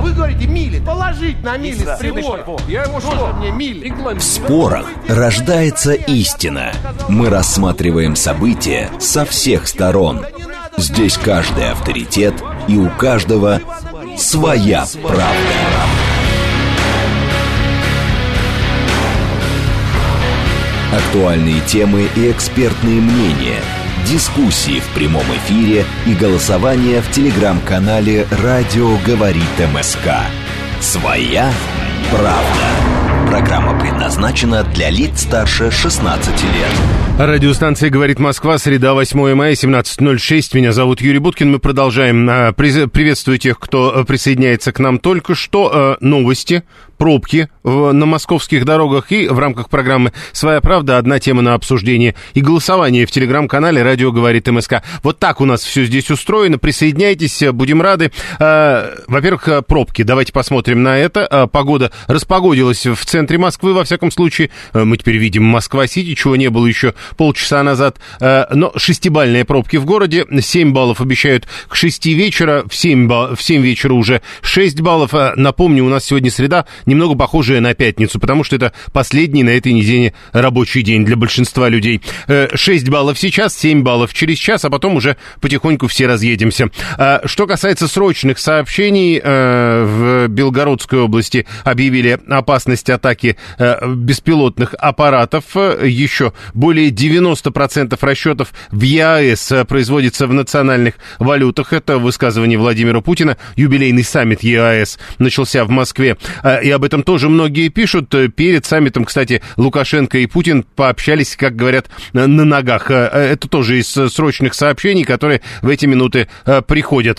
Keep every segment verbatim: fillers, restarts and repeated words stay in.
вы говорите мили. Положить на мили с прибора. Я ему что? Мне мили. В спорах рождается истина. Мы рассматриваем события со всех сторон. Здесь каждый авторитет, и у каждого своя правда. Актуальные темы и экспертные мнения, дискуссии в прямом эфире и голосование в телеграм-канале «Радио говорит МСК». «Своя правда». Программа предназначена для лиц старше шестнадцати лет. Радиостанция «Говорит Москва», среда, восьмое мая, семнадцать ноль шесть. Меня зовут Юрий Буткин. Мы продолжаем. Приветствую тех, кто присоединяется к нам только что. Новости, пробки на московских дорогах и в рамках программы «Своя правда» одна тема на обсуждение и голосование в телеграм-канале «Радио говорит МСК». Вот так у нас все здесь устроено. Присоединяйтесь, будем рады. Во-первых, пробки. Давайте посмотрим на это. Погода распогодилась в центре Москвы, во всяком случае. Мы теперь видим Москва-Сити, чего не было еще полчаса назад. Но шестибалльные пробки в городе. семь баллов обещают к шести вечера. В семь, в семь вечера уже шесть баллов. Напомню, у нас сегодня среда, немного похожая на пятницу, потому что это последний на этой неделе рабочий день для большинства людей. шесть баллов сейчас, семь баллов через час, а потом уже потихоньку все разъедемся. Что касается срочных сообщений, в Белгородской области объявили опасность атаки беспилотных аппаратов. Еще более девяносто процентов расчетов в ЕАЭС производится в национальных валютах. Это высказывание Владимира Путина. Юбилейный саммит ЕАЭС начался в Москве. И об этом тоже многие пишут. Перед саммитом, кстати, Лукашенко и Путин пообщались, как говорят, на ногах. Это тоже из срочных сообщений, которые в эти минуты приходят.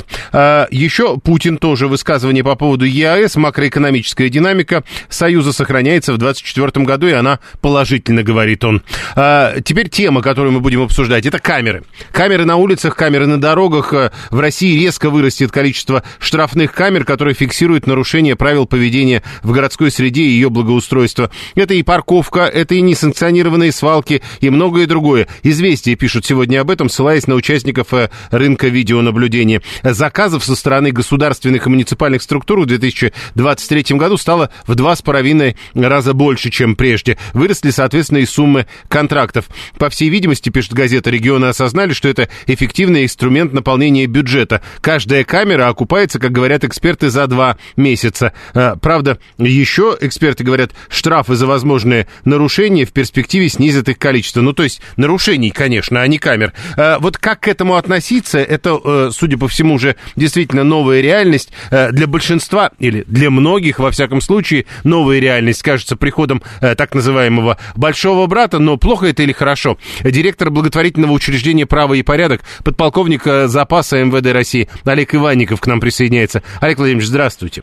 Еще Путин тоже высказывание по поводу ЕАЭС. Макроэкономическая динамика Союза сохраняется в двадцать четвёртом году, и она положительно, говорит он. Теперь тема, которую мы будем обсуждать, это камеры. Камеры на улицах, камеры на дорогах. В России резко вырастет количество штрафных камер, которые фиксируют нарушение правил поведения в городской среде и ее благоустройства. Это и парковка, это и несанкционированные свалки, и многое другое. «Известия» пишут сегодня об этом, ссылаясь на участников рынка видеонаблюдения. Заказов со стороны государственных и муниципальных структур в две тысячи двадцать третьем году стало в два с половиной раза больше, чем прежде. Выросли, соответственно, и суммы контрактов. По всей видимости, пишет газета, регионы осознали, что это эффективный инструмент наполнения бюджета. Каждая камера окупается, как говорят эксперты, за два месяца. Правда, еще эксперты говорят, штрафы за возможные нарушения в перспективе снизят их количество. Ну, то есть нарушений, конечно, а не камер. Вот как к этому относиться, это, судя по всему, уже действительно новая реальность. Для большинства, или для многих, во всяком случае, новая реальность кажется приходом так называемого «большого брата», но плохо это или хорошо? Директор благотворительного учреждения «Право и порядок», подполковник запаса МВД России Олег Иванников к нам присоединяется. Олег Владимирович, здравствуйте.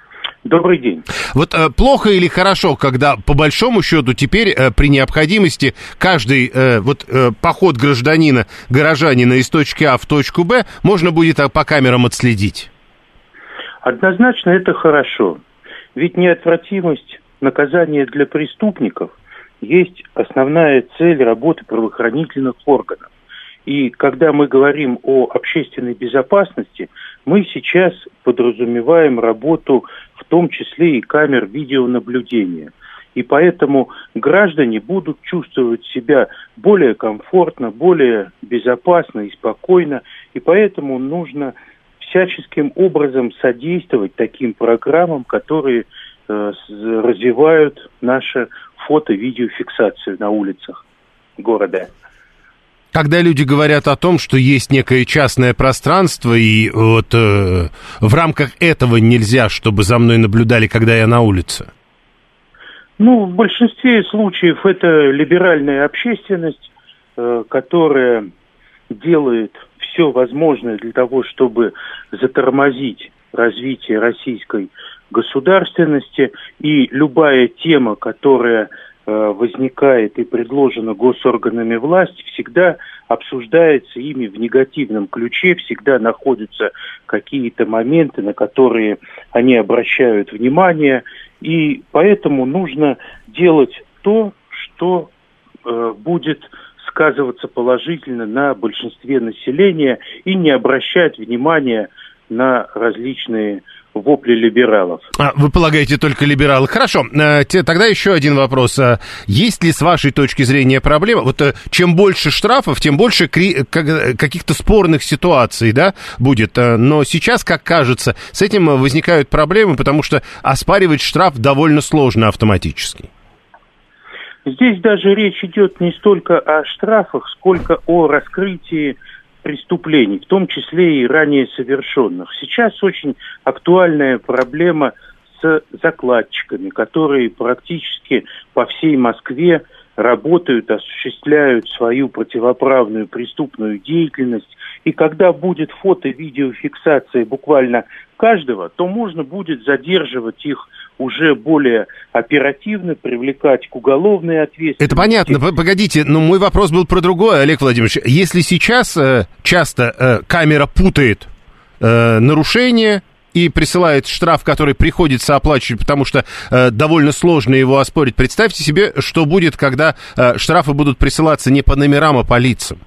Добрый день. Вот э, плохо или хорошо, когда по большому счету теперь э, при необходимости каждый э, вот э, поход гражданина, горожанина из точки А в точку Б можно будет по камерам отследить? Однозначно это хорошо. Ведь неотвратимость наказания для преступников есть основная цель работы правоохранительных органов. И когда мы говорим о общественной безопасности, мы сейчас подразумеваем работу в том числе и камер видеонаблюдения. И поэтому граждане будут чувствовать себя более комфортно, более безопасно и спокойно. И поэтому нужно всяческим образом содействовать таким программам, которые э, развивают нашу фото-видеофиксацию на улицах города. Когда люди говорят о том, что есть некое частное пространство, и вот э, в рамках этого нельзя, чтобы за мной наблюдали, когда я на улице? Ну, в большинстве случаев это либеральная общественность, э, которая делает все возможное для того, чтобы затормозить развитие российской государственности, и любая тема, которая возникает и предложена госорганами власти, всегда обсуждается ими в негативном ключе, всегда находятся какие-то моменты, на которые они обращают внимание, и поэтому нужно делать то, что э, будет сказываться положительно на большинстве населения, и не обращать внимания на различные вопли либералов. А, вы полагаете, только либералы? Хорошо, тогда еще один вопрос. Есть ли с вашей точки зрения проблема? Вот чем больше штрафов, тем больше каких-то спорных ситуаций, да, будет. Но сейчас, как кажется, с этим возникают проблемы, потому что оспаривать штраф довольно сложно автоматически. Здесь даже речь идет не столько о штрафах, сколько о раскрытии преступлений, в том числе и ранее совершенных. Сейчас очень актуальная проблема с закладчиками, которые практически по всей Москве работают, осуществляют свою противоправную преступную деятельность. И когда будет фото-видеофиксация буквально каждого, то можно будет задерживать их уже более оперативно, привлекать к уголовной ответственности. Это понятно. Погодите, но мой вопрос был про другое, Олег Владимирович. Если сейчас э, часто э, камера путает э, нарушение и присылает штраф, который приходится оплачивать, потому что э, довольно сложно его оспорить, представьте себе, что будет, когда э, штрафы будут присылаться не по номерам, а по лицам.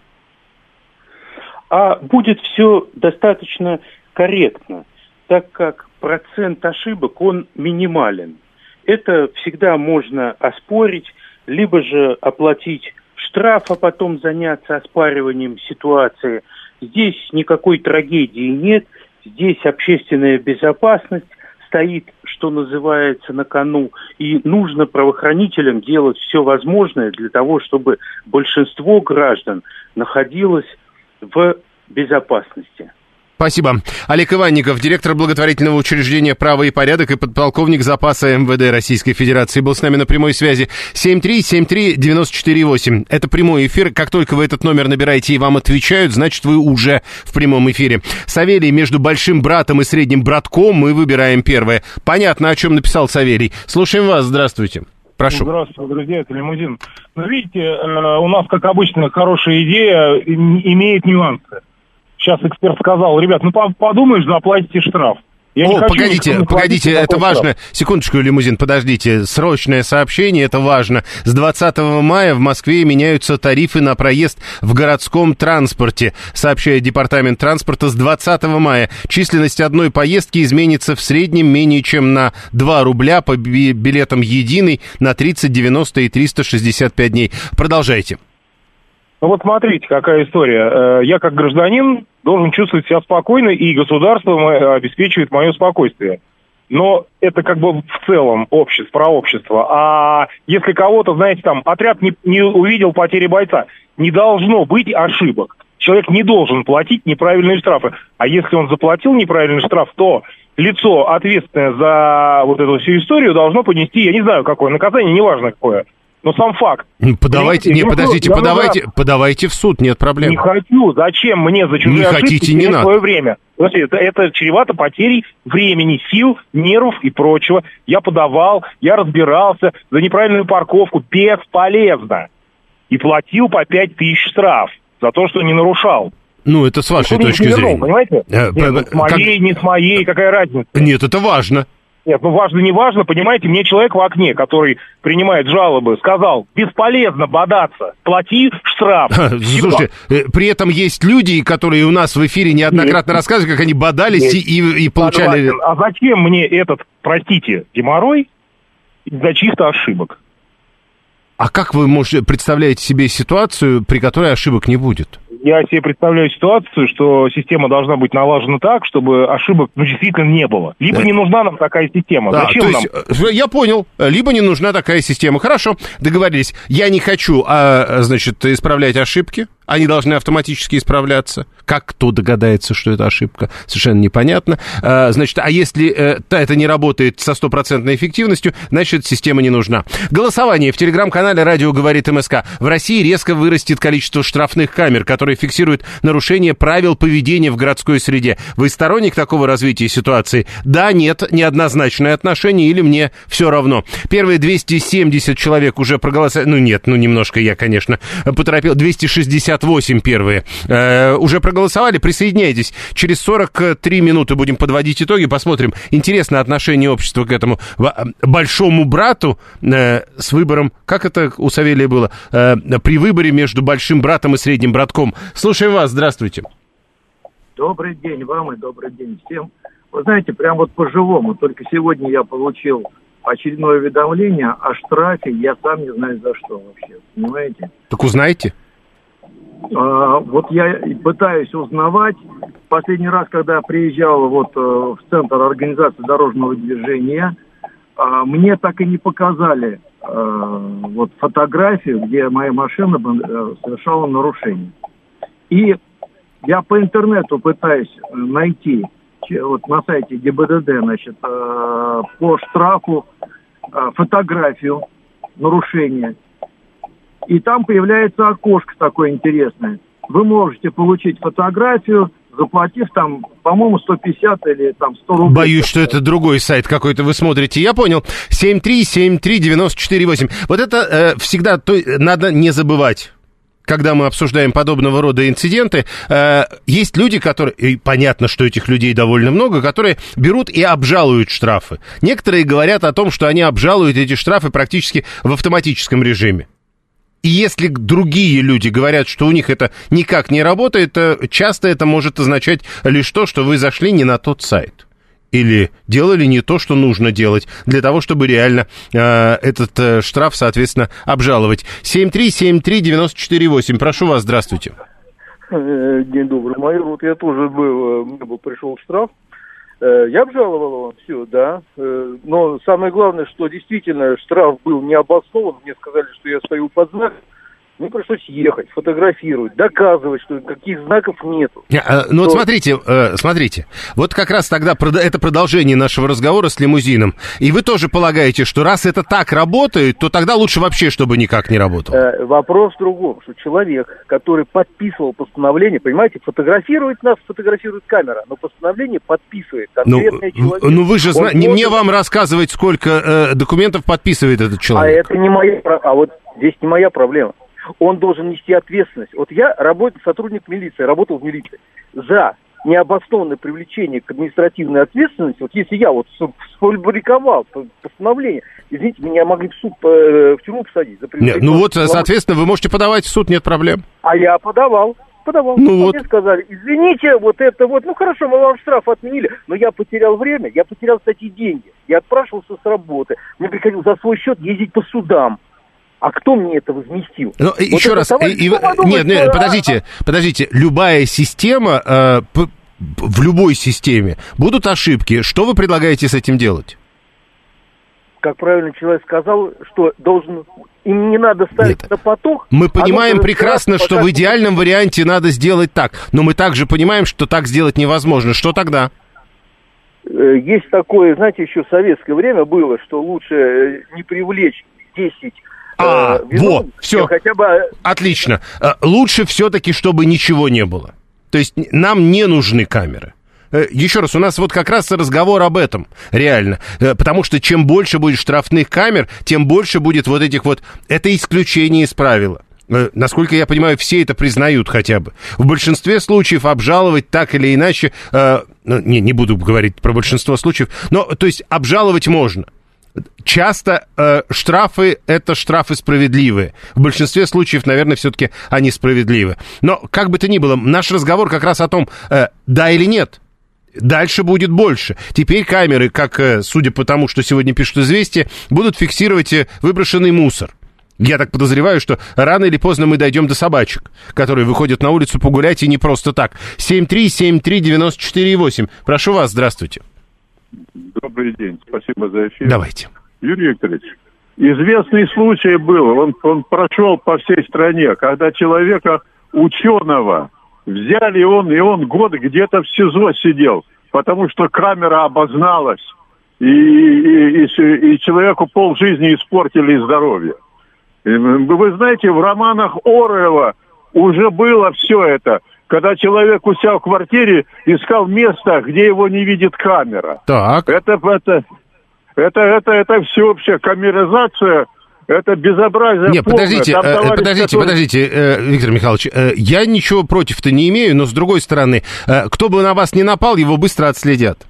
А будет все достаточно корректно, так как процент ошибок, он минимален. Это всегда можно оспорить, либо же оплатить штраф, а потом заняться оспариванием ситуации. Здесь никакой трагедии нет, здесь общественная безопасность стоит, что называется, на кону, и нужно правоохранителям делать все возможное для того, чтобы большинство граждан находилось в безопасности. Спасибо. Олег Иванников, директор благотворительного учреждения «Право и порядок» и подполковник запаса эм вэ дэ Российской Федерации, был с нами на прямой связи. семь три семь три девять четыре восемь. Это прямой эфир. Как только вы этот номер набираете и вам отвечают, значит, вы уже в прямом эфире. Савелий, между большим братом и средним братком мы выбираем первое. Понятно, о чем написал Савелий. Слушаем вас. Здравствуйте. Прошу. Здравствуйте, друзья, это Лимузин. Ну, видите, у нас, как обычно, хорошая идея имеет нюансы. Сейчас эксперт сказал, ребят, ну подумаешь, заплатите штраф. Я О, погодите, погодите, это важно. Штраф. Секундочку, Лимузин, подождите. Срочное сообщение, это важно. С двадцатого мая в Москве меняются тарифы на проезд в городском транспорте. Сообщает Департамент транспорта, с двадцатого мая численность одной поездки изменится в среднем менее чем на два рубля по билетам единый на тридцать, девяносто и триста шестьдесят пять дней. Продолжайте. Ну вот смотрите, какая история. Я как гражданин должен чувствовать себя спокойно, и государство обеспечивает мое спокойствие. Но это как бы в целом общество, про общество. А если кого-то, знаете, там отряд не, не увидел потери бойца, не должно быть ошибок. Человек не должен платить неправильные штрафы. А если он заплатил неправильный штраф, то лицо, ответственное за вот эту всю историю, должно понести, я не знаю, какое наказание, неважно какое. Но сам факт. Подавайте, не, подождите, я подавайте, раз... подавайте в суд, нет проблем. Не хочу, зачем мне за чужие не ошибки хотите, не надо. Свое время? Это, это чревато потерей времени, сил, нервов и прочего. Я подавал, я разбирался за неправильную парковку, бесполезно. И платил по пять тысяч штраф за то, что не нарушал. Ну, это с вашей точки не зрения. Вернул, понимаете? А, Нет, с моей, как... не с моей, какая разница? Нет, это важно. Нет, ну важно, не важно, понимаете, мне человек в окне, который принимает жалобы, сказал, бесполезно бодаться, плати штраф. Слушайте, при этом есть люди, которые у нас в эфире неоднократно Нет. рассказывали, как они бодались и, и, и получали... Согласен. А зачем мне этот, простите, геморрой из-за чисто ошибок? А как вы можете представляете себе ситуацию, при которой ошибок не будет? Я себе представляю ситуацию, что система должна быть налажена так, чтобы ошибок ну, действительно не было. Либо да. не нужна нам такая система. Да, Зачем то есть, нам? Я понял. Либо не нужна такая система. Хорошо, договорились. Я не хочу, а, значит, исправлять ошибки. Они должны автоматически исправляться. Как кто догадается, что это ошибка? Совершенно непонятно. А, значит, а если э, это не работает со стопроцентной эффективностью, значит, система не нужна. Голосование в телеграм-канале «Радио говорит МСК». В России резко вырастет количество штрафных камер, которые фиксируют нарушение правил поведения в городской среде. Вы сторонник такого развития ситуации? Да, нет, неоднозначное отношение или мне все равно? Первые двести семьдесят человек уже проголосовали. Ну, нет, ну, немножко я, конечно, поторопил. двести шестьдесят восемь первые э, уже проголосовали. Присоединяйтесь. Через сорок три минуты будем подводить итоги. Посмотрим, интересно отношение общества к этому большому брату э, с выбором, как это у Савелия было, э, при выборе между большим братом и средним братком. Слушаем вас. Здравствуйте. Добрый день вам и добрый день всем. Вы знаете, прям вот по-живому. Только сегодня я получил очередное уведомление о штрафе. Я сам не знаю за что вообще. Понимаете? Так узнайте. А, вот я пытаюсь узнавать. Последний раз, когда я приезжал вот в Центр организации дорожного движения, а, мне так и не показали а, вот фотографию, где моя машина совершала нарушение. И я по интернету пытаюсь найти вот на сайте ГИБДД, значит, по штрафу фотографию нарушения. И там появляется окошко такое интересное. Вы можете получить фотографию, заплатив там, по-моему, сто пятьдесят или там сто рублей. Боюсь, что это другой сайт какой-то вы смотрите. Я понял. семь три семь три девять четыре восемь. Вот это э, всегда то, надо не забывать. Когда мы обсуждаем подобного рода инциденты, э, есть люди, которые, и понятно, что этих людей довольно много, которые берут и обжалуют штрафы. Некоторые говорят о том, что они обжалуют эти штрафы практически в автоматическом режиме. И если другие люди говорят, что у них это никак не работает, то часто это может означать лишь то, что вы зашли не на тот сайт. Или делали не то, что нужно делать, для того, чтобы реально э, этот э, штраф, соответственно, обжаловать. семь три семь три девять четыре восемь. Прошу вас, здравствуйте. День добрый, майор. Вот я тоже был, мне был пришел штраф. Я обжаловал его, все, да. Но самое главное, что действительно штраф был не обоснован. Мне сказали, что я стою под знаком. Мне пришлось ехать, фотографировать, доказывать, что никаких знаков нету. А, ну вот смотрите, э, смотрите, вот как раз тогда это продолжение нашего разговора с лимузином. И вы тоже полагаете, что раз это так работает, то тогда лучше вообще, чтобы никак не работало? Э, вопрос в другом, что человек, который подписывал постановление, понимаете, фотографирует нас, фотографирует камера, но постановление подписывает конкретный ну, человек. Ну вы же знаете, не мне вам рассказывать, сколько э, документов подписывает этот человек. А это не моя, а вот здесь не моя проблема. Он должен нести ответственность. Вот я работаю, сотрудник милиции, работал в милиции. За необоснованное привлечение к административной ответственности, вот если я вот сфабриковал постановление, извините, меня могли в суд, в тюрьму посадить. За нет, ну вот, соответственно, вы можете подавать в суд, нет проблем. А я подавал. Подавал. Ну вот. Мне сказали, извините, вот это вот, ну хорошо, мы вам штраф отменили, но я потерял время, я потерял, кстати, деньги. Я отпрашивался с работы. Мне приходилось за свой счет ездить по судам. А кто мне это возместил? Ну, вот еще раз, товарищ, и, и, нет, нет, что... подождите, подождите, любая система, э, п, в любой системе будут ошибки. Что вы предлагаете с этим делать? Как правильно человек сказал, что должен, им не надо ставить Нет. на поток. Мы понимаем прекрасно, что в идеальном варианте надо сделать так, но мы также понимаем, что так сделать невозможно. Что тогда? Есть такое, знаете, еще в советское время было, что лучше не привлечь десять А, э, виновных, вот, все, хотя бы... отлично. Лучше все-таки, чтобы ничего не было. То есть нам не нужны камеры. Еще раз, у нас вот как раз разговор об этом, реально. Потому что чем больше будет штрафных камер, тем больше будет вот этих вот... Это исключение из правила. Насколько я понимаю, все это признают хотя бы. В большинстве случаев обжаловать так или иначе... Э, не, не буду говорить про большинство случаев, но, то есть, обжаловать можно. Часто э, штрафы — это штрафы справедливые. В большинстве случаев, наверное, все-таки они справедливы. Но, как бы то ни было, наш разговор как раз о том, э, да или нет. Дальше будет больше. Теперь камеры, как, э, судя по тому, что сегодня пишут «Известия», будут фиксировать э, выброшенный мусор. Я так подозреваю, что рано или поздно мы дойдем до собачек, которые выходят на улицу погулять и не просто так. семь три семь три девять четыре восемь. Прошу вас, здравствуйте. Добрый день, спасибо за эфир. Давайте. Юрий Викторович, известный случай был, он, он прошел по всей стране, когда человека ученого взяли, он, и он год где-то в СИЗО сидел, потому что камера обозналась, и, и, и, и человеку полжизни испортили и здоровье. И, вы знаете, в романах Оруэлла уже было все это. Когда человек у себя в квартире искал место, где его не видит камера. Так. Это, это, это, это, это всеобщая камеризация, это безобразие. Нет, полное. подождите, э, товарищ, подождите, который... подождите, э, Виктор Михайлович, э, я ничего против-то не имею, но с другой стороны, э, кто бы на вас не напал, его быстро отследят.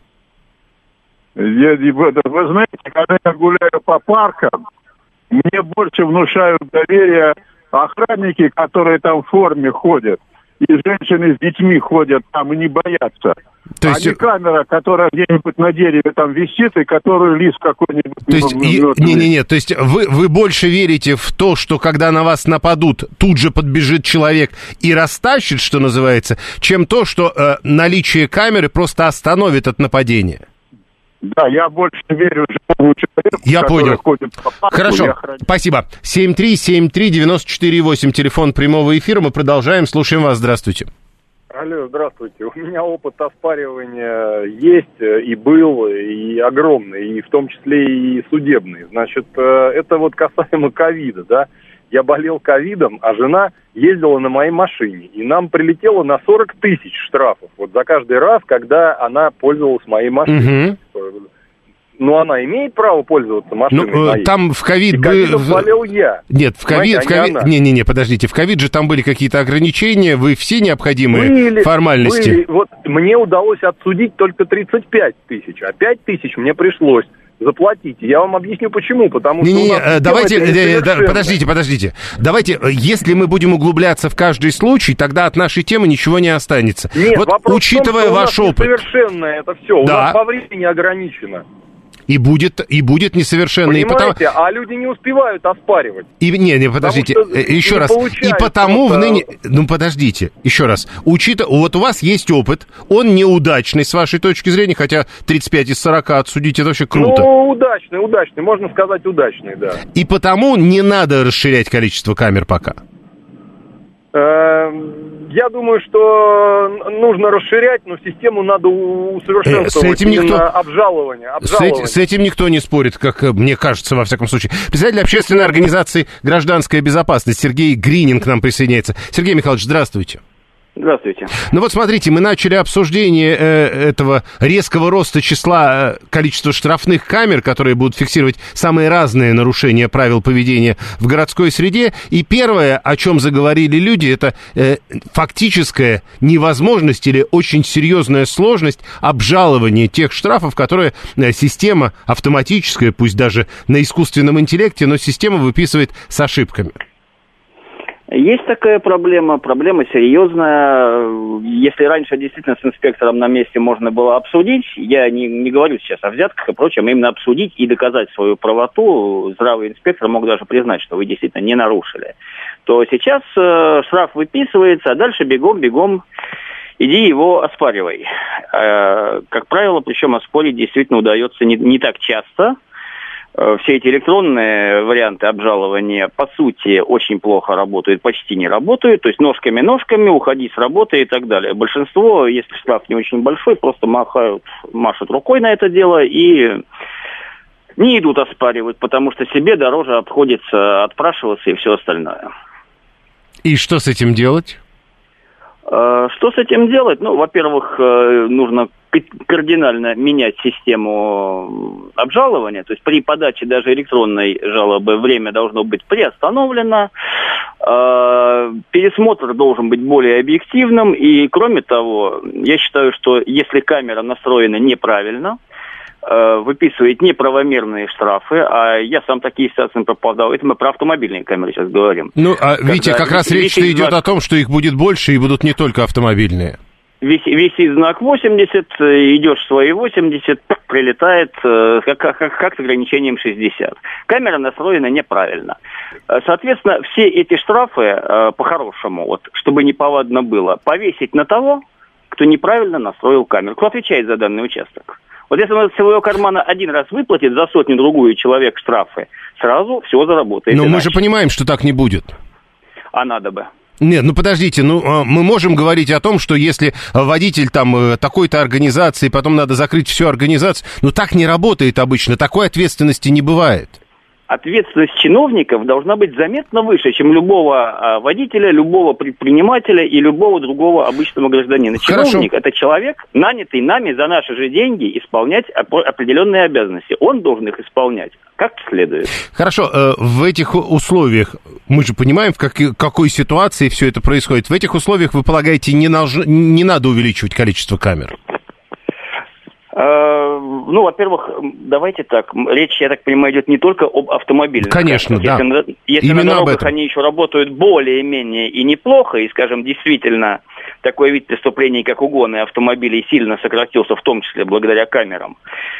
Я, вы, вы знаете, когда я гуляю по паркам, мне больше внушают доверие охранники, которые там в форме ходят. и женщины с детьми ходят там и не боятся. То есть... А не камера, которая где-нибудь на дереве там висит, и которую лис какой-нибудь... То есть, не-не-не, то есть вы, вы больше верите в то, что когда на вас нападут, тут же подбежит человек и растащит, что называется, чем то, что э, наличие камеры просто остановит от нападения? Да, я больше верю живому человеку, я понял. Ходит по парку. Хорошо, спасибо. семь три семь три девять четыре восемь, телефон прямого эфира, мы продолжаем, слушаем вас, здравствуйте. Алло, здравствуйте. У меня опыт оспаривания есть и был, и огромный, и в том числе и судебный. Значит, это вот касаемо ковида, да. Я болел ковидом, а жена ездила на моей машине, и нам прилетело на сорок тысяч штрафов. Вот за каждый раз, когда она пользовалась моей машиной. Угу. Ну, она имеет право пользоваться машиной ну, моей. Там в ковид... И ковидом болел я. Нет, в ковид... В ковид... А Не-не-не, подождите, в ковид же там были какие-то ограничения, вы все необходимые были, формальности... Были. Вот мне удалось отсудить только тридцать пять тысяч, а пять тысяч мне пришлось заплатить. Я вам объясню почему. Потому не, что не, у нас давайте, да, подождите, подождите. Давайте, если мы будем углубляться в каждый случай, тогда от нашей темы ничего не останется. Нет, вот вопрос учитывая в том, ваш что у нас опыт... несовершенное это все. Да. У нас по времени ограничено. И будет, и будет несовершенно. Понимаете, и потому... а люди не успевают оспаривать. И, не, не, подождите, еще раз. И потому в ныне... Ну, подождите, еще раз. Учитывая, вот у вас есть опыт, он неудачный с вашей точки зрения, хотя тридцать пять из сорока отсудить, это вообще круто. Ну, удачный, удачный, можно сказать удачный, да. И потому не надо расширять количество камер пока. Я думаю, что нужно расширять, но систему надо усовершенствовать. С этим никто... обжалование. обжалование. С, с этим никто не спорит, как мне кажется, во всяком случае. Председатель общественной организации «Гражданская безопасность» Сергей Гринин к нам присоединяется. Сергей Михайлович, здравствуйте. Здравствуйте. Ну вот смотрите, мы начали обсуждение э, этого резкого роста числа э, количества штрафных камер, которые будут фиксировать самые разные нарушения правил поведения в городской среде. И первое, о чем заговорили люди, это э, фактическая невозможность или очень серьезная сложность обжалования тех штрафов, которые э, система автоматическая, пусть даже на искусственном интеллекте, но система выписывает с ошибками. Есть такая проблема, проблема серьезная. Если раньше действительно с инспектором на месте можно было обсудить, я не, не говорю сейчас о взятках и прочем, именно обсудить и доказать свою правоту, здравый инспектор мог даже признать, что вы действительно не нарушили, то сейчас э, штраф выписывается, а дальше бегом-бегом иди его оспаривай. Э, как правило, причем оспорить действительно удается не, не так часто. Все эти электронные варианты обжалования, по сути, очень плохо работают, почти не работают. То есть ножками-ножками, уходи с работы и так далее. Большинство, если штраф не очень большой, просто махают, машут рукой на это дело и не идут оспаривать, потому что себе дороже обходится отпрашиваться и все остальное. И что с этим делать? Что с этим делать? Ну, во-первых, нужно кардинально менять систему обжалования. То есть при подаче даже электронной жалобы время должно быть приостановлено. Пересмотр должен быть более объективным. И, кроме того, я считаю, что если камера настроена неправильно, выписывает неправомерные штрафы, а я сам такие ситуации попадал. Это мы про автомобильные камеры сейчас говорим. Ну, а видите, как раз речь-то идет знак... о том, что их будет больше и будут не только автомобильные. Висит знак восемьдесят, идешь свои восемьдесят, прилетает как, как, как с ограничением шестьдесят. Камера настроена неправильно. Соответственно, все эти штрафы, по-хорошему, вот, чтобы неповадно было, повесить на того, кто неправильно настроил камеру, кто отвечает за данный участок. Вот если он из своего кармана один раз выплатит за сотню-другую человек штрафы, сразу все заработает. Но иначе. Мы же понимаем, что так не будет. А надо бы. Нет, ну подождите, ну мы можем говорить о том, что если водитель там такой-то организации, потом надо закрыть всю организацию, ну так не работает обычно, такой ответственности не бывает. Ответственность чиновников должна быть заметно выше, чем любого водителя, любого предпринимателя и любого другого обычного гражданина. Хорошо. Чиновник – это человек, нанятый нами за наши же деньги исполнять определенные обязанности. Он должен их исполнять как следует. Хорошо, в этих условиях, мы же понимаем, в какой, какой ситуации все это происходит, в этих условиях, вы полагаете, не, наж... не надо увеличивать количество камер? Ну, во-первых, давайте так, речь, я так понимаю, идет не только об автомобильных. Конечно, камерах. да. Если, если на дорогах они еще работают более-менее и неплохо, и, скажем, действительно такой вид преступлений, как угоны автомобилей, сильно сократился, в том числе благодаря камерам,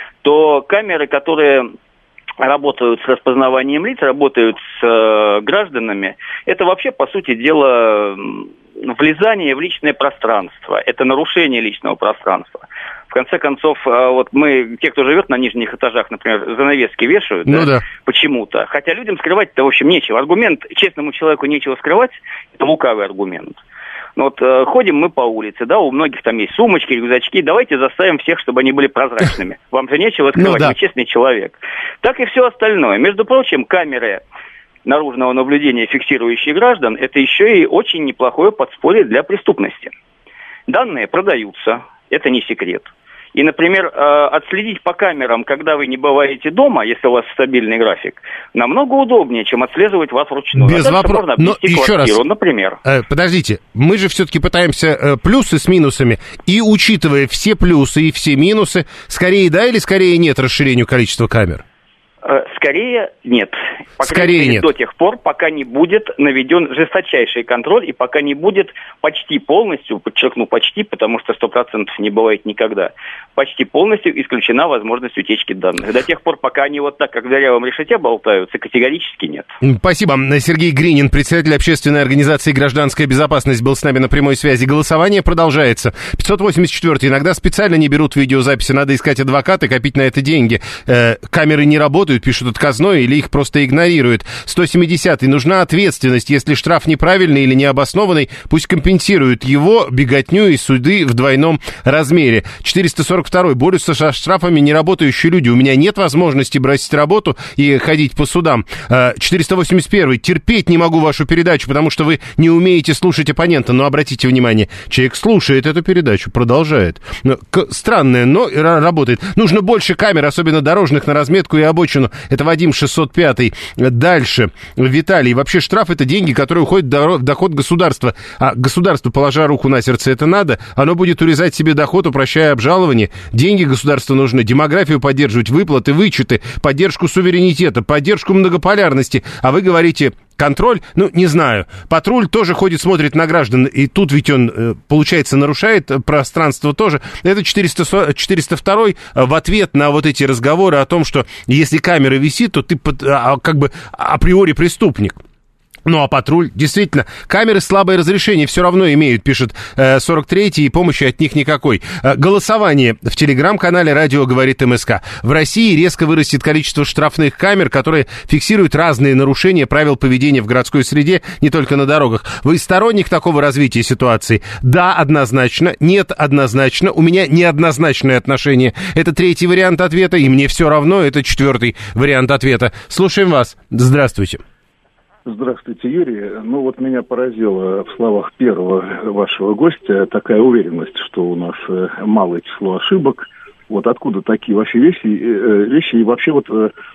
то камеры, которые работают с распознаванием лиц, работают с э, гражданами, это вообще, по сути дела, влезание в личное пространство, это нарушение личного пространства. В конце концов, вот мы, те, кто живет на нижних этажах, например, занавески вешают, ну, да, да. почему-то. Хотя людям скрывать-то, в общем, нечего. Аргумент честному человеку нечего скрывать, это лукавый аргумент. Ну, вот э, ходим мы по улице, да, у многих там есть сумочки, рюкзачки, давайте заставим всех, чтобы они были прозрачными. Вам же нечего скрывать, ну, да. Вы честный человек. Так и все остальное. Между прочим, камеры наружного наблюдения, фиксирующие граждан, это еще и очень неплохое подспорье для преступности. Данные продаются, это не секрет. И, например, отследить по камерам, когда вы не бываете дома, если у вас стабильный график, намного удобнее, чем отслеживать вас вручную. Без а вопросов. Но еще раз, например. Э, подождите, мы же все-таки пытаемся э, плюсы с минусами, и учитывая все плюсы и все минусы, скорее да или скорее нет расширению количества камер? Скорее нет. По Скорее мере, нет. До тех пор, пока не будет наведен жесточайший контроль и пока не будет почти полностью, подчеркну почти, потому что сто процентов не бывает никогда, почти полностью исключена возможность утечки данных. До тех пор, пока они вот так, как в дырявом решете, болтаются, категорически нет. Спасибо. Сергей Гринин, председатель общественной организации «Гражданская безопасность», был с нами на прямой связи. Голосование продолжается. пятьсот восемьдесят четвёртый. Иногда специально не берут видеозаписи, надо искать адвоката и копить на это деньги. Э, камеры не работают, пишут отказной, или их просто игнорируют. сто семидесятый. Нужна ответственность. Если штраф неправильный или необоснованный, пусть компенсируют его беготню и суды в двойном размере. четыреста сорок второй. Борются со штрафами неработающие люди. У меня нет возможности бросить работу и ходить по судам. четыреста восемьдесят первый. Терпеть не могу вашу передачу, потому что вы не умеете слушать оппонента. Но обратите внимание, человек слушает эту передачу, продолжает. Странное, но работает. Нужно больше камер, особенно дорожных, на разметку и обочину. Это Вадим, шестьсот пятый. Дальше. Виталий. Вообще штраф — это деньги, которые уходят в доход государства. А государство, положа руку на сердце, это надо. Оно будет урезать себе доход, упрощая обжалование. Деньги государству нужны. Демографию поддерживать, выплаты, вычеты, поддержку суверенитета, поддержку многополярности. А вы говорите... Контроль, ну, не знаю. Патруль тоже ходит, смотрит на граждан, и тут ведь он, получается, нарушает пространство тоже. Это четыреста второй в ответ на вот эти разговоры о том, что если камера висит, то ты как бы априори преступник. Ну, а патруль, действительно, камеры слабое разрешение все равно имеют, пишет э, сорок третий, и помощи от них никакой. Э, голосование в телеграм-канале «Радио говорит МСК». В России резко вырастет количество штрафных камер, которые фиксируют разные нарушения правил поведения в городской среде, не только на дорогах. Вы сторонник такого развития ситуации? Да, однозначно. Нет, однозначно. У меня неоднозначное отношение. Это третий вариант ответа, и мне все равно. Это четвертый вариант ответа. Слушаем вас. Здравствуйте. Здравствуйте, Юрий. Ну вот меня поразило в словах первого вашего гостя такая уверенность, что у нас малое число ошибок. Вот откуда такие вообще вещи, вещи и вообще вот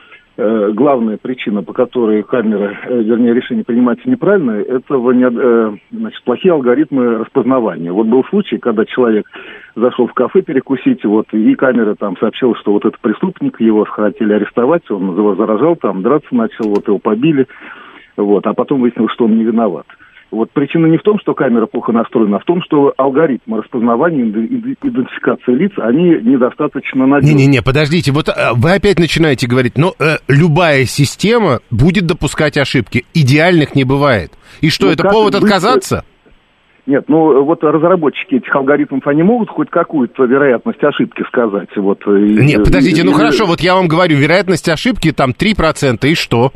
главная причина, по которой камера, вернее, решение принимается неправильно, это значит, плохие алгоритмы распознавания. Вот был случай, когда человек зашел в кафе перекусить, вот, и камера там сообщила, что вот этот преступник, его хотели арестовать, он его заражал, там драться начал, вот его побили. Вот, а потом выяснилось, что он не виноват. Вот причина не в том, что камера плохо настроена, а в том, что алгоритмы распознавания и идентификации лиц, они недостаточно надежны. Не-не-не, подождите, вот вы опять начинаете говорить, но э, любая система будет допускать ошибки, идеальных не бывает. И что, ну, это повод быть... отказаться? Нет, ну вот разработчики этих алгоритмов, они могут хоть какую-то вероятность ошибки сказать? Вот, Нет, и, подождите, и, ну и... хорошо, вот я вам говорю, вероятность ошибки там три процента, и что?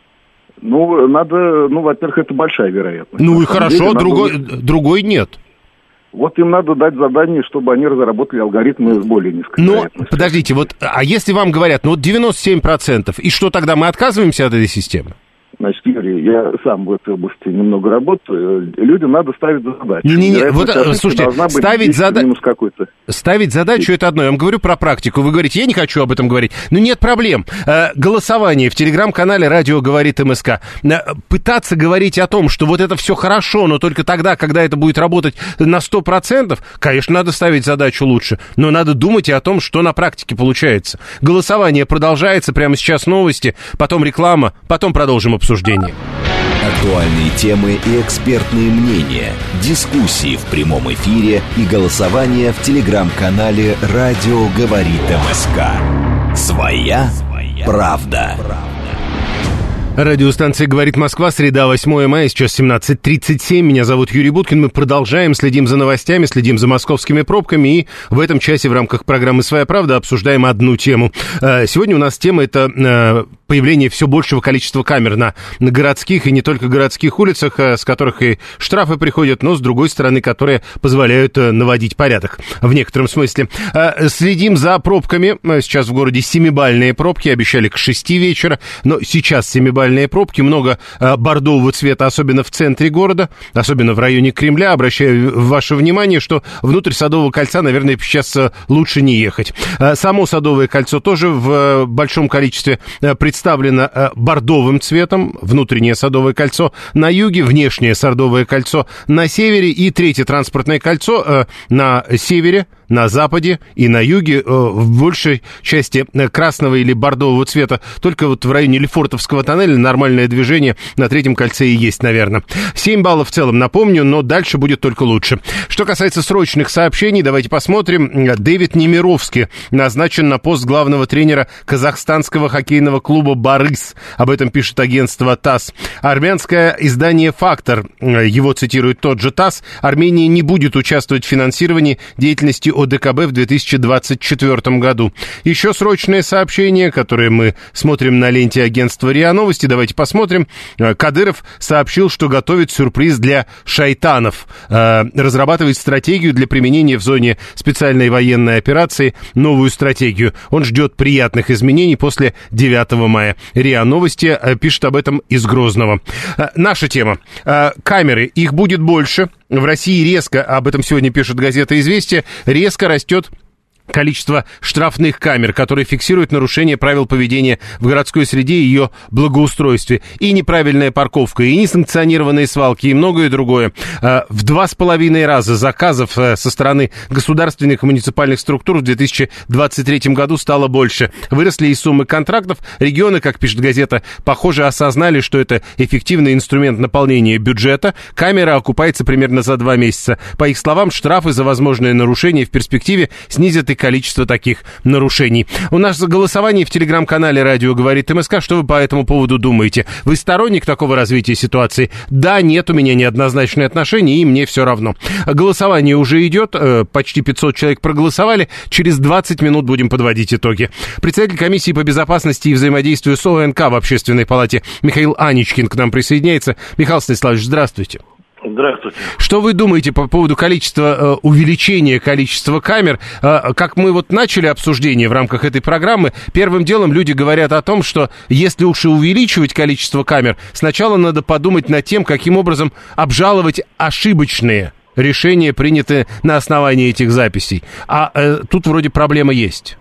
Ну, надо, ну, во-первых, это большая вероятность. Ну и хорошо, деле, другой, надо... другой нет. Вот им надо дать задание, чтобы они разработали алгоритмы с более низкой Но, вероятностью. Подождите, вот, а если вам говорят, ну вот девяносто семь процентов, и что тогда, мы отказываемся от этой системы? Значит, Юрий, я сам в этой области немного работаю. Людям надо ставить задачу. Не-не-не, вот, слушайте, ставить, зада... ставить задачу — это одно. Я вам говорю про практику. Вы говорите, я не хочу об этом говорить. Ну, нет проблем. Голосование в телеграм-канале «Радио говорит МСК». Пытаться говорить о том, что вот это все хорошо, но только тогда, когда это будет работать на сто процентов, конечно, надо ставить задачу лучше. Но надо думать и о том, что на практике получается. Голосование продолжается. Прямо сейчас новости, потом реклама, потом продолжим обсуждение. Актуальные темы и экспертные мнения, дискуссии в прямом эфире и голосование в телеграм-канале «Радио говорит МСК». Своя правда. Радиостанция «Говорит Москва», среда, восьмое мая, сейчас семнадцать тридцать семь. Меня зовут Юрий Буткин. Мы продолжаем, следим за новостями, следим за московскими пробками. И в этом часе в рамках программы «Своя правда» обсуждаем одну тему. Сегодня у нас тема — это появление все большего количества камер на городских и не только городских улицах, с которых и штрафы приходят, но, с другой стороны, которые позволяют наводить порядок в некотором смысле. Следим за пробками. Сейчас в городе семибальные пробки. Обещали к шести вечера, но сейчас семибальные пробки, много а, бордового цвета, особенно в центре города, особенно в районе Кремля. Обращаю ваше внимание, что внутрь Садового кольца, наверное, сейчас а, лучше не ехать. А, само Садовое кольцо тоже в а, большом количестве а, представлено а, бордовым цветом. Внутреннее Садовое кольцо на юге, внешнее Садовое кольцо на севере и третье транспортное кольцо а, на севере, на западе и на юге, в большей части красного или бордового цвета. Только вот в районе Лефортовского тоннеля нормальное движение на третьем кольце и есть, наверное. семь баллов в целом, напомню, но дальше будет только лучше. Что касается срочных сообщений, давайте посмотрим. Дэвид Немировский назначен на пост главного тренера казахстанского хоккейного клуба «Барыс». Об этом пишет агентство ТАСС. Армянское издание «Фактор», его цитирует тот же ТАСС, Армения не будет участвовать в финансировании деятельности ОДКБ в две тысячи двадцать четвёртом году. Еще срочное сообщение, которое мы смотрим на ленте агентства РИА Новости. Давайте посмотрим. Кадыров сообщил, что готовит сюрприз для шайтанов. Разрабатывает стратегию для применения в зоне специальной военной операции, новую стратегию. Он ждет приятных изменений после девятого мая. РИА Новости пишет об этом из Грозного. Наша тема. Камеры. Их будет больше. В России резко, об этом сегодня пишет газета «Известия», резко растет количество штрафных камер, которые фиксируют нарушение правил поведения в городской среде и ее благоустройстве. И неправильная парковка, и несанкционированные свалки, и многое другое. В два с половиной раза заказов со стороны государственных и муниципальных структур в две тысячи двадцать третьем году стало больше. Выросли и суммы контрактов. Регионы, как пишет газета, похоже, осознали, что это эффективный инструмент наполнения бюджета. Камера окупается примерно за два месяца. По их словам, штрафы за возможное нарушение в перспективе снизят и количество таких нарушений. У нас голосование в телеграм-канале «Радио говорит МСК». Что вы по этому поводу думаете? Вы сторонник такого развития ситуации? Да, нет, у меня неоднозначные отношения, и мне все равно. Голосование уже идет, почти пятьсот человек проголосовали. Через двадцать минут будем подводить итоги. Председатель комиссии по безопасности и взаимодействию с ОНК в Общественной палате Михаил Аничкин к нам присоединяется. Михаил Станиславович, здравствуйте. Здравствуйте. Что вы думаете по поводу количества, э, увеличения количества камер? Э, как мы вот начали обсуждение в рамках этой программы, первым делом люди говорят о том, что если уж и увеличивать количество камер, сначала надо подумать над тем, каким образом обжаловать ошибочные решения, принятые на основании этих записей. А э, тут вроде проблема есть.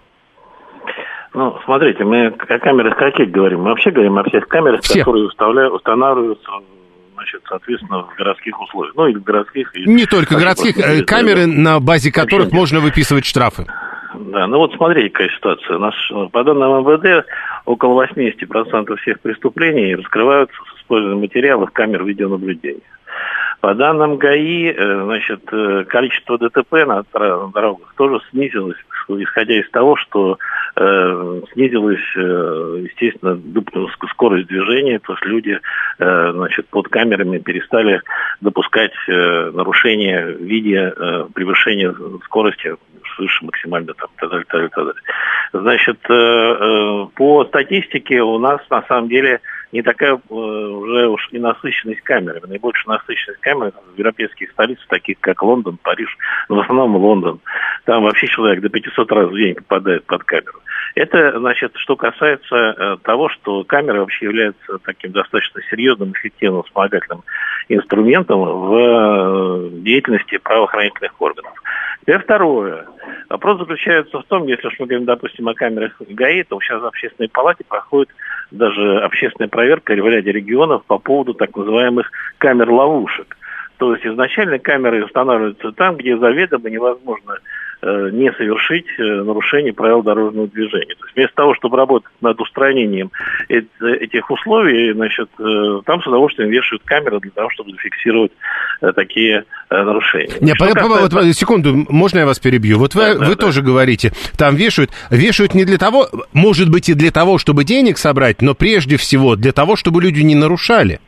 Ну, смотрите, мы о камерах каких говорим? Мы вообще говорим о всех камерах, всех, которые устанавливаются, значит, соответственно, в городских условиях. Ну, или в городских... И не только городских, камеры, на базе которых можно выписывать штрафы. Да, ну вот смотрите, какая ситуация. Наш, по данным МВД, около восемьдесят процентов всех преступлений раскрываются с использованием материалов камер видеонаблюдения. По данным ГАИ, значит, количество ДТП на дорогах тоже снизилось, исходя из того, что э, снизилась, э, естественно, скорость движения, то есть люди, э, значит, под камерами перестали допускать э, нарушения в виде э, превышения скорости свыше максимально, там, так далее, так далее, так далее. Значит, э, э, по статистике у нас, на самом деле, не такая э, уже уж и насыщенность камерами. Наибольшая насыщенность камер в европейских столицах, таких как Лондон, Париж, но в основном Лондон. Там вообще человек до пятисот раз в день попадает под камеру. Это, значит, что касается э, того, что камера вообще является таким достаточно серьезным, эффективным вспомогательным инструментом в э, деятельности правоохранительных органов. Теперь второе. Вопрос заключается в том, если уж мы говорим, допустим, о камерах ГАИ, то сейчас в Общественной палате проходит даже общественная проверка в ряде регионов по поводу так называемых камер-ловушек. То есть изначально камеры устанавливаются там, где заведомо невозможно э, не совершить э, нарушение правил дорожного движения. То есть вместо того, чтобы работать над устранением э- этих условий, значит, э, там с удовольствием вешают камеры для того, чтобы зафиксировать э, такие э, нарушения. Не, по, касается... вот, секунду, можно я вас перебью? Вот вы, да, вы да, тоже да. говорите, там вешают, вешают не для того, может быть, и для того, чтобы денег собрать, но прежде всего для того, чтобы люди не нарушали.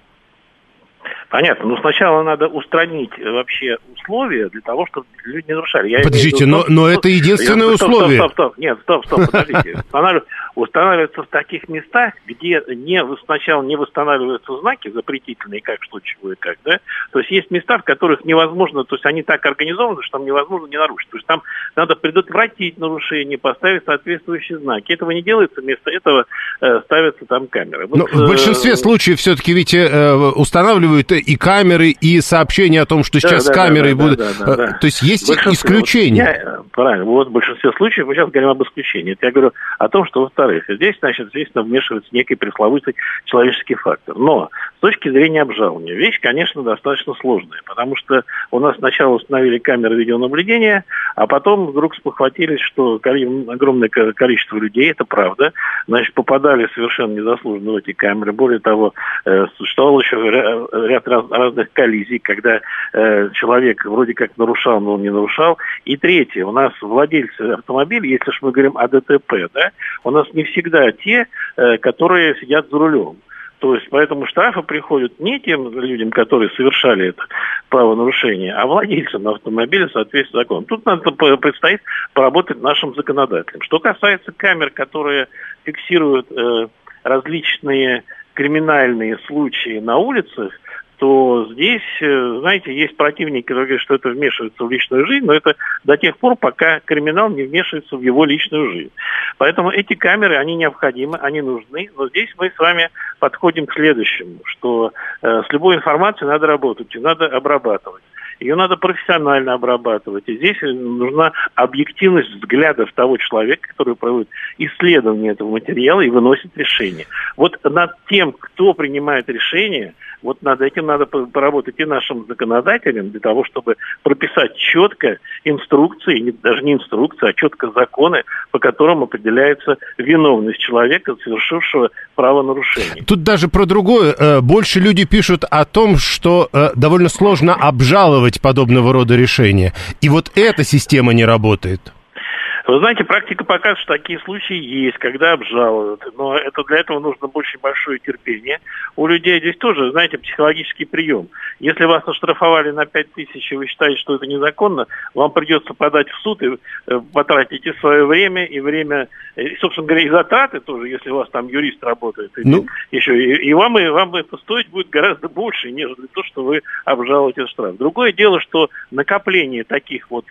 Понятно, но сначала надо устранить вообще условия для того, чтобы люди не нарушали. Я Подождите, виду, но, но это единственное стоп, условие. Стоп, стоп, стоп, нет, стоп, стоп, подождите. Устанавливается в таких местах, где не, сначала не восстанавливаются знаки запретительные, как что, чего и как, да? То есть есть места, в которых невозможно, то есть они так организованы, что там невозможно не нарушить. То есть там надо предотвратить нарушение, поставить соответствующие знаки. Этого не делается, вместо этого э, ставятся там камеры. Вот, но в большинстве э, случаев все-таки ведь э, устанавливают и камеры, и сообщения о том, что сейчас да, да, камеры да, будут... Да, да, да, да. То есть есть исключения. Вот я, правильно, вот в большинстве случаев мы сейчас говорим об исключении. Это я говорю о том, что, во-вторых, здесь, значит, естественно, вмешивается некий пресловутый человеческий фактор. Но с точки зрения обжалования, вещь, конечно, достаточно сложная, потому что у нас сначала установили камеры видеонаблюдения, а потом вдруг спохватились, что огромное количество людей, это правда, значит, попадали совершенно незаслуженно в эти камеры. Более того, существовал еще ряд раз, разных коллизий, когда человек вроде как нарушал, но он не нарушал. И третье, у нас владельцы автомобилей, если же мы говорим о ДТП, да, у нас не всегда те, которые сидят за рулем. То есть, поэтому штрафы приходят не тем людям, которые совершали это правонарушение, а владельцам автомобиля в соответствии с законом. Тут надо предстоит поработать нашим законодателям. Что касается камер, которые фиксируют э, различные криминальные случаи на улицах, то здесь, знаете, есть противники, которые говорят, что это вмешивается в личную жизнь, но это до тех пор, пока криминал не вмешивается в его личную жизнь. Поэтому эти камеры, они необходимы, они нужны, но здесь мы с вами подходим к следующему, что э, с любой информацией надо работать, ее надо обрабатывать. Ее надо профессионально обрабатывать. И здесь нужна объективность взглядов того человека, который проводит исследование этого материала и выносит решение. Вот над тем, кто принимает решение, вот над этим надо поработать и нашим законодателям, для того, чтобы прописать четко инструкции, даже не инструкции, а четко законы, по которым определяется виновность человека, совершившего правонарушение. Тут даже про другое. Больше люди пишут о том, что довольно сложно обжаловать подобного рода решения. И вот эта система не работает. Вы знаете, практика показывает, что такие случаи есть, когда обжалуют. Но это для этого нужно очень большое терпение. У людей здесь тоже, знаете, психологический прием. Если вас оштрафовали на пять тысяч, и вы считаете, что это незаконно, вам придется подать в суд и э, потратите свое время, и время, и, собственно говоря, и затраты тоже, если у вас там юрист работает. Ну. Еще, и, и, вам, и вам это стоить будет гораздо больше, нежели то, что вы обжалуете штраф. Другое дело, что накопление таких вот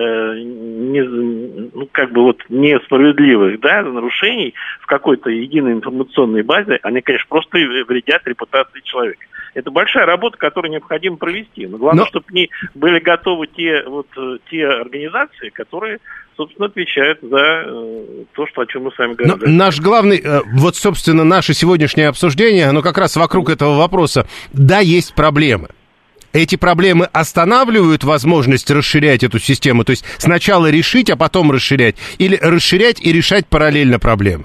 Не, ну, как бы вот несправедливых, да, нарушений в какой-то единой информационной базе, они, конечно, просто вредят репутации человека. Это большая работа, которую необходимо провести. Но главное, Но... чтобы не были готовы те, вот, те организации, которые, собственно, отвечают за э, то, что, о чем мы с вами говорим. Но наш главный, э, вот, собственно, наше сегодняшнее обсуждение, оно как раз вокруг этого вопроса. Да, есть проблемы. Эти проблемы останавливают возможность расширять эту систему? То есть сначала решить, а потом расширять? Или расширять и решать параллельно проблемы?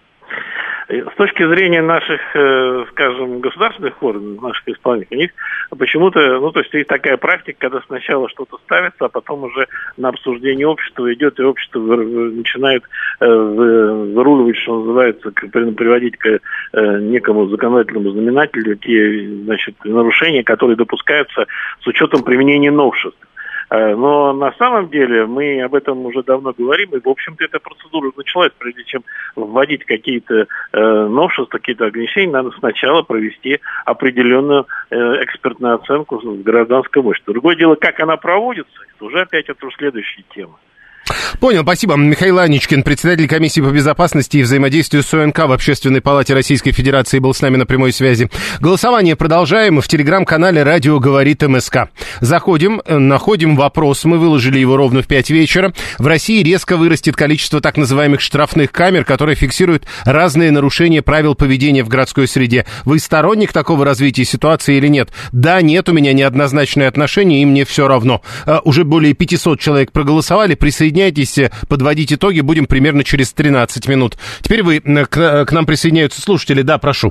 С точки зрения наших, скажем, государственных органов, наших исполнительных, у них почему-то, ну, то есть есть такая практика, когда сначала что-то ставится, а потом уже на обсуждение общества идет, и общество начинает выруливать, что называется, приводить к некому законодательному знаменателю те, значит, нарушения, которые допускаются с учетом применения новшеств. Но на самом деле мы об этом уже давно говорим, и, в общем-то, эта процедура началась. Прежде чем вводить какие-то э, новшества, какие-то ограничения, надо сначала провести определенную э, экспертную оценку в гражданском обществе. Другое дело, как она проводится, это уже опять это следующая тема. Понял, спасибо. Михаил Аничкин, председатель комиссии по безопасности и взаимодействию с ОНК в Общественной палате Российской Федерации, был с нами на прямой связи. Голосование продолжаем в телеграм-канале «Радио говорит МСК». Заходим, находим вопрос, мы выложили его ровно в пять вечера. В России резко вырастет количество так называемых штрафных камер, которые фиксируют разные нарушения правил поведения в городской среде. Вы сторонник такого развития ситуации или нет? Да, нет, у меня неоднозначное отношение, и мне все равно. Уже более пятьсот человек проголосовали, присоединяйтесь. присоединяйтесь, подводить итоги будем примерно через тринадцать минут. Теперь вы, к, к нам присоединяются слушатели. Да, прошу.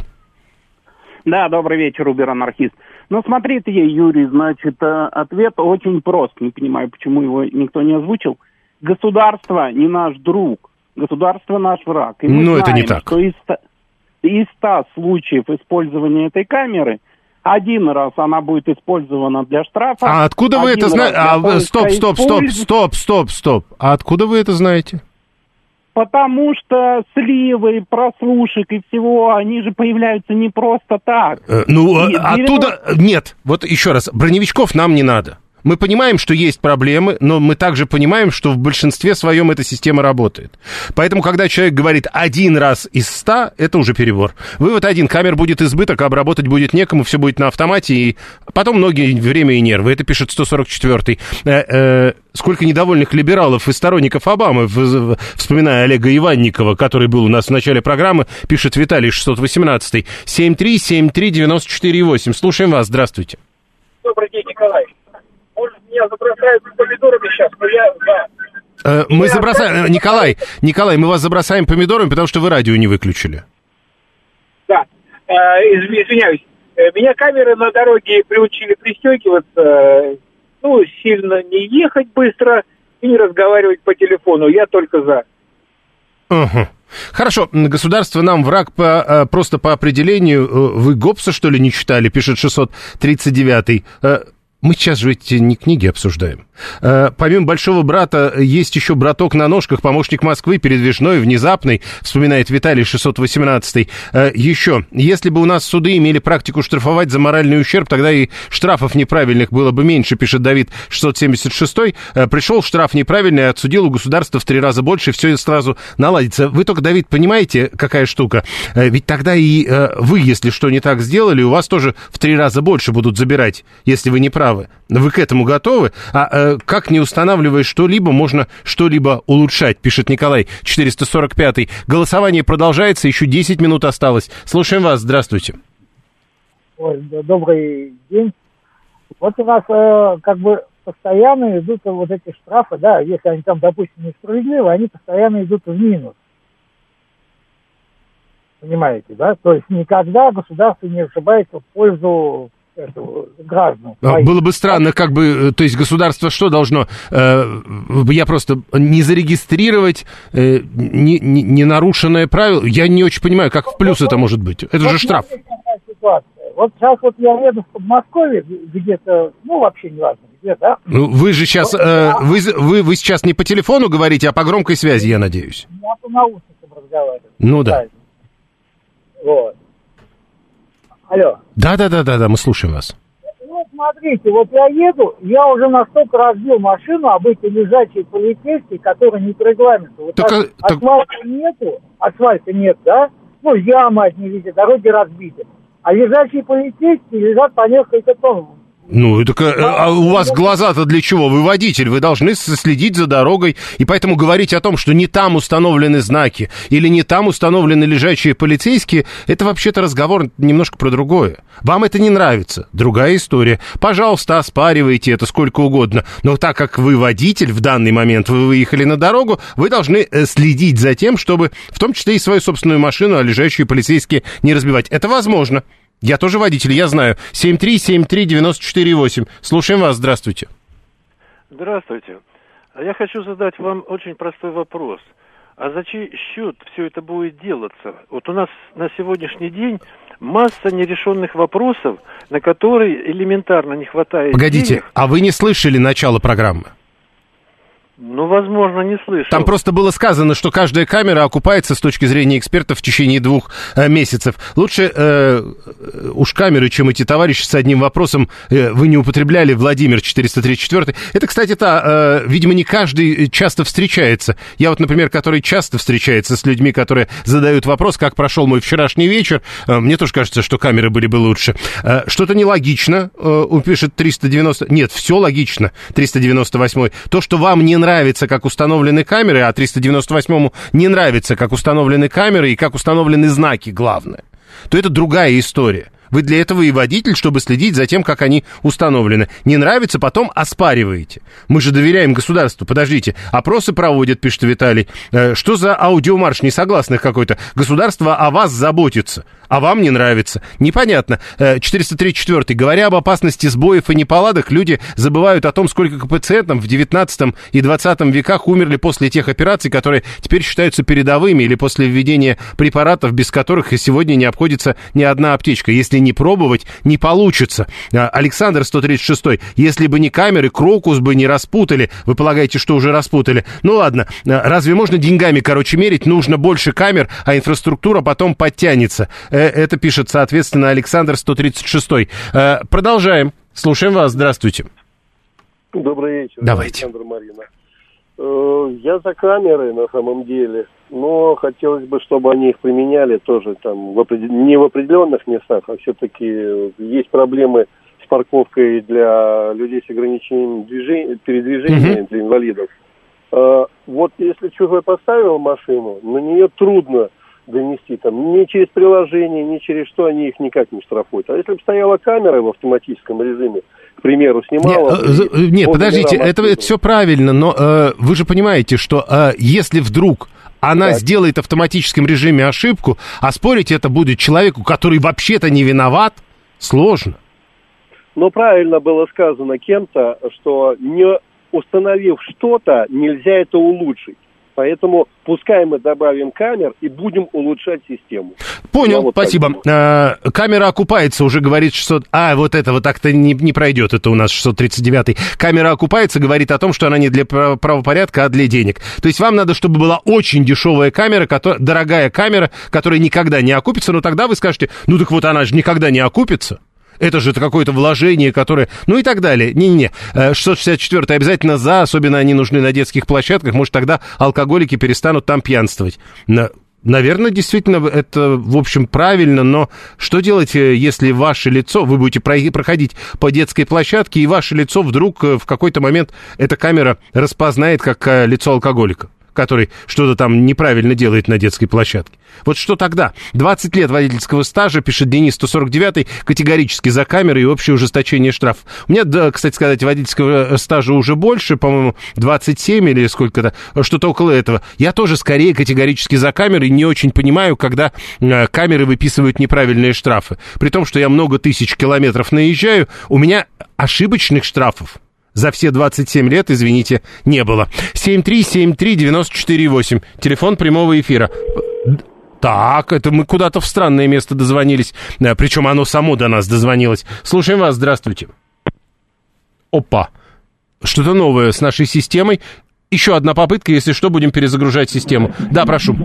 Да, добрый вечер, Убер-анархист. Ну, смотрите, Юрий, значит, ответ очень прост. Не понимаю, почему его никто не озвучил. Государство не наш друг, государство наш враг. И мы ну, знаем, это не так. Что из, из ста случаев использования этой камеры один раз она будет использована для штрафа. А откуда вы это знаете? А, стоп, стоп, стоп, стоп, стоп, стоп. А откуда вы это знаете? Потому что сливы, прослушек и всего, они же появляются не просто так. Э, ну, и, оттуда... Нет, вот еще раз, броневичков нам не надо. Мы понимаем, что есть проблемы, но мы также понимаем, что в большинстве своем эта система работает. Поэтому, когда человек говорит один раз из ста, это уже перебор. Вывод один: камер будет избыток, а обработать будет некому, все будет на автомате, и потом многие время и нервы. Это пишет сто сорок четвёртый. Э, э, сколько недовольных либералов и сторонников Обамы, вспоминая Олега Иванникова, который был у нас в начале программы, пишет Виталий шестьсот восемнадцатый. семь три семь три девяносто четыре восемь. Слушаем вас, здравствуйте. Добрый день, Николай. Может, меня забросают помидорами сейчас, но я... Да. Э, мы забросаем... Николай, Николай, мы вас забросаем помидорами, потому что вы радио не выключили. Да, э, извиняюсь. Меня камеры на дороге приучили пристегиваться, ну, сильно не ехать быстро и не разговаривать по телефону. Я только за. Угу. Хорошо, государство нам враг по, просто по определению. Вы Гоббса, что ли, не читали, пишет шестьсот тридцать девятый. Мы сейчас же эти не книги обсуждаем. Э, помимо «Большого брата» есть еще «Браток на ножках», «Помощник Москвы», «Передвижной», «Внезапный», вспоминает Виталий шестьсот восемнадцатый. Э, еще, если бы у нас суды имели практику штрафовать за моральный ущерб, тогда и штрафов неправильных было бы меньше, пишет Давид шестьсот семьдесят шестой. Э, пришел штраф неправильный, отсудил у государства в три раза больше, все сразу наладится. Вы только, Давид, понимаете, какая штука? Э, ведь тогда и э, вы, если что не так сделали, у вас тоже в три раза больше будут забирать, если вы не правы. Вы к этому готовы? А э, как, не устанавливая что-либо, можно что-либо улучшать, пишет Николай четыреста сорок пятый. Голосование продолжается, еще десять минут осталось. Слушаем вас, здравствуйте. Ой, добрый день. Вот у нас э, как бы постоянно идут вот эти штрафы, да, если они там, допустим, несправедливы, они постоянно идут в минус. Понимаете, да? То есть никогда государство не ошибается в пользу этого, граждан. А, было бы странно, как бы, то есть государство что должно, э, я просто не зарегистрировать э, не, не, не нарушенное правило, я не очень понимаю, как в плюс вот, это может быть, это вот же штраф. Вот сейчас вот я еду в Подмосковье где-то, ну вообще не важно, где, да? Ну, вы же сейчас, э, вы, вы, вы сейчас не по телефону говорите, а по громкой связи, я надеюсь. Я по наушникам разговариваю. Ну да. Вот. Алло. Да-да-да-да, мы слушаем вас. Ну, смотрите, вот я еду, я уже настолько разбил машину об эти лежачие полицейские, которые не по регламенту. Вот так, ас- так... Асфальта нету, асфальта нет, да? Ну, ямы одни везде, дороги разбиты. А лежачие полицейские лежат по несколько тонн. Ну, так, а у вас глаза-то для чего? Вы водитель, вы должны следить за дорогой, и поэтому говорить о том, что не там установлены знаки, или не там установлены лежачие полицейские, это вообще-то разговор немножко про другое. Вам это не нравится, другая история. Пожалуйста, оспаривайте это сколько угодно, но так как вы водитель в данный момент, вы выехали на дорогу, вы должны следить за тем, чтобы в том числе и свою собственную машину, а лежачие полицейские не разбивать. Это возможно. Я тоже водитель, я знаю. семь три семь три девяносто четыре восемь. Слушаем вас, здравствуйте. Здравствуйте. Я хочу задать вам очень простой вопрос. А за чей счет все это будет делаться? Вот у нас на сегодняшний день масса нерешенных вопросов, на которые элементарно не хватает Погодите, денег. А вы не слышали начало программы? Ну, возможно, не слышал. Там просто было сказано, что каждая камера окупается с точки зрения экспертов в течение двух э, месяцев. Лучше э, уж камеры, чем эти товарищи с одним вопросом э, вы не употребляли, Владимир четыреста тридцать четыре. Это, кстати, та, э, видимо, не каждый часто встречается. Я вот, например, который часто встречается с людьми, которые задают вопрос, как прошел мой вчерашний вечер, э, мне тоже кажется, что камеры были бы лучше. Э, что-то нелогично, э, пишет триста девяносто... Нет, все логично, триста девяносто восемь. То, что вам не нравится, как установлены камеры, а триста девяносто восьмому не нравится, как установлены камеры и как установлены знаки, главное, то это другая история. Вы для этого и водитель, чтобы следить за тем, как они установлены. Не нравится, потом оспариваете. Мы же доверяем государству. Подождите, опросы проводят, пишет Виталий. Э, что за аудиомарш несогласных какой-то? Государство о вас заботится, а вам не нравится. Непонятно. Э, четыреста тридцать четыре. Говоря об опасности сбоев и неполадок, люди забывают о том, сколько пациентов в девятнадцатом и двадцатом веках умерли после тех операций, которые теперь считаются передовыми, или после введения препаратов, без которых и сегодня не обходится ни одна аптечка. Если не пробовать, не получится. Александр, сто тридцать шесть. Если бы не камеры, крокус бы не распутали. Вы полагаете, что уже распутали? Ну ладно, разве можно деньгами, короче, мерить? Нужно больше камер, а инфраструктура потом подтянется. Это пишет, соответственно, Александр, сто тридцать шесть. Продолжаем. Слушаем вас. Здравствуйте. Добрый вечер. Давайте. Александр, Марина. Я за камеры на самом деле, но хотелось бы, чтобы они их применяли тоже там в опред... не в определенных местах, а все-таки есть проблемы с парковкой для людей с ограничением движения, передвижения, mm-hmm. для инвалидов. Вот если чужой поставил машину, на нее трудно донести там ни через приложение, ни через что, они их никак не штрафуют. А если бы стояла камера в автоматическом режиме, к примеру, снимала... Нет, нет подождите, это, это все правильно, но э, вы же понимаете, что э, если вдруг она так. сделает в автоматическом режиме ошибку, а спорить это будет человеку, который вообще-то не виноват, сложно. Но правильно было сказано кем-то, что не установив что-то, нельзя это улучшить. Поэтому пускай мы добавим камер и будем улучшать систему. Понял, вот спасибо. А, камера окупается, уже говорит шестьсот... А, вот этого так-то не, не пройдет, это у нас шестьсот тридцать девятый. Камера окупается, говорит о том, что она не для правопорядка, а для денег. То есть вам надо, чтобы была очень дешевая камера, которая, дорогая камера, которая никогда не окупится, но тогда вы скажете, ну так вот она же никогда не окупится. Это же какое-то вложение, которое... Ну и так далее. Не-не-не. шестьсот шестьдесят четвёртый обязательно за, особенно они нужны на детских площадках. Может, тогда алкоголики перестанут там пьянствовать. Наверное, действительно, это, в общем, правильно, но что делать, если ваше лицо... Вы будете проходить по детской площадке, и ваше лицо вдруг в какой-то момент эта камера распознает как лицо алкоголика, который что-то там неправильно делает на детской площадке. Вот что тогда? двадцать лет водительского стажа, пишет Денис, сто сорок девятый, категорически за камеры и общее ужесточение штрафов. У меня, да, кстати сказать, водительского стажа уже больше, по-моему, двадцать семь или сколько-то, что-то около этого. Я тоже скорее категорически за камеры и не очень понимаю, когда э, камеры выписывают неправильные штрафы. При том, что я много тысяч километров наезжаю, у меня ошибочных штрафов за все двадцать семь лет, извините, не было. семь три семь три девять четыре восемь. Телефон прямого эфира. Так, это мы куда-то в странное место дозвонились. Причем оно само до нас дозвонилось. Слушаем вас, здравствуйте. Опа. Что-то новое с нашей системой. Еще одна попытка, если что, будем перезагружать систему. Да, прошу.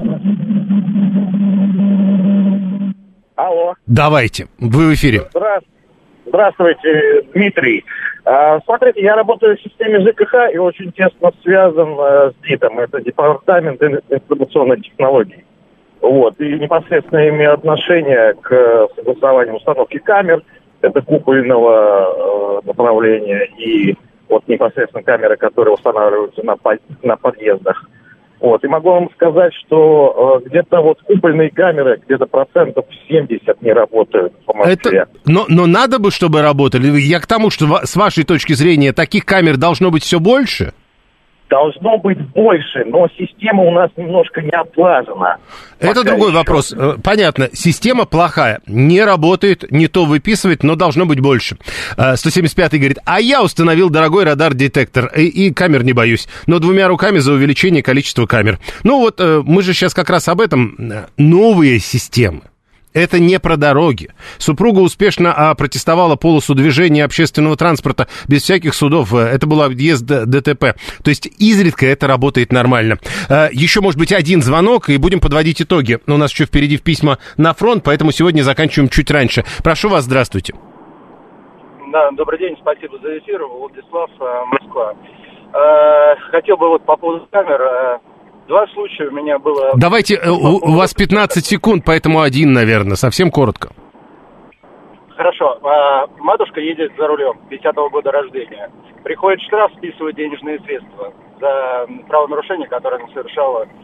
Алло. Давайте, вы в эфире. Здравствуйте, Дмитрий. Смотрите, я работаю в системе ЖКХ и очень тесно связан с ДИТом. Это Департамент информационных технологий. Вот. И непосредственно имею отношение к согласованию установки камер. Это купольного направления и вот непосредственно камеры, которые устанавливаются на, на подъездах. Вот. И могу вам сказать, что э, где-то вот купольные камеры, где-то процентов семьдесят не работают по Москве. Это, но, но надо бы, чтобы работали. Я к тому, что с вашей точки зрения таких камер должно быть все больше? Должно быть больше, но система у нас немножко не отлажена. Это другой еще. Вопрос. Понятно, система плохая, не работает, не то выписывает, но должно быть больше. сто семьдесят пятый говорит, а я установил дорогой радар-детектор, и, и камер не боюсь, но двумя руками за увеличение количества камер. Ну вот, мы же сейчас как раз об этом. Новые системы. Это не про дороги. Супруга успешно а, протестовала полосу движения общественного транспорта без всяких судов. Это был объезд ДТП. То есть изредка это работает нормально. А, еще, может быть, один звонок, и будем подводить итоги. Но у нас еще впереди письма на фронт, поэтому сегодня заканчиваем чуть раньше. Прошу вас, здравствуйте. Да, добрый день, спасибо за эфир. Владислав, Москва. А, хотел бы вот по поводу камер... Два случая у меня было... Давайте, у, у вас пятнадцать секунд, поэтому один, наверное, совсем коротко. Хорошо. А, матушка едет за рулем, пятидесятого года рождения. Приходит штраф, списывает денежные средства за правонарушение, которое она совершала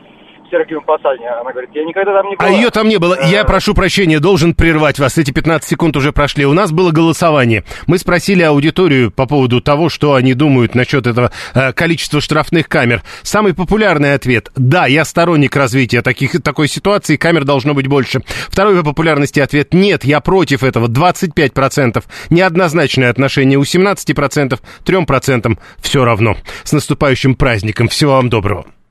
Серафима Посадне. Она говорит, я никогда там не была. А ее там не было. Я прошу прощения, должен прервать вас. Эти пятнадцать секунд уже прошли. У нас было голосование. Мы спросили аудиторию по поводу того, что они думают насчет этого э, количества штрафных камер. Самый популярный ответ – да, я сторонник развития таких, такой ситуации, камер должно быть больше. Второй по популярности ответ – нет, я против этого, двадцать пять процентов. Неоднозначное отношение у семнадцати процентов, трем процентам все равно. С наступающим праздником. Всего вам доброго.